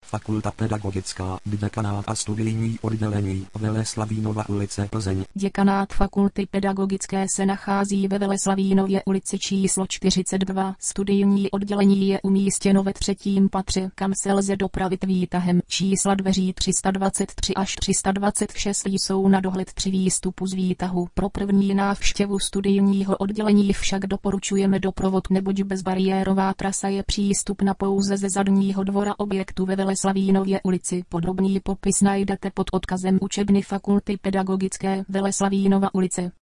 Fakulta pedagogická, děkanát a studijní oddělení, Veleslavínova ulice, Plzeň. Děkanát fakulty pedagogické se nachází ve Veleslavínově ulici číslo 42. Studijní oddělení je umístěno ve 3. patře, kam se lze dopravit výtahem. Čísla dveří 323 až 326 jsou na dohled při výstupu z výtahu. Pro první návštěvu studijního oddělení však doporučujeme doprovod, neboť bezbariérová trasa je přístupna pouze ze zadního dvora objektu ve Veleslavínově ulici. Podrobný popis najdete pod odkazem učebny Fakulty pedagogické Veleslavínova ulice.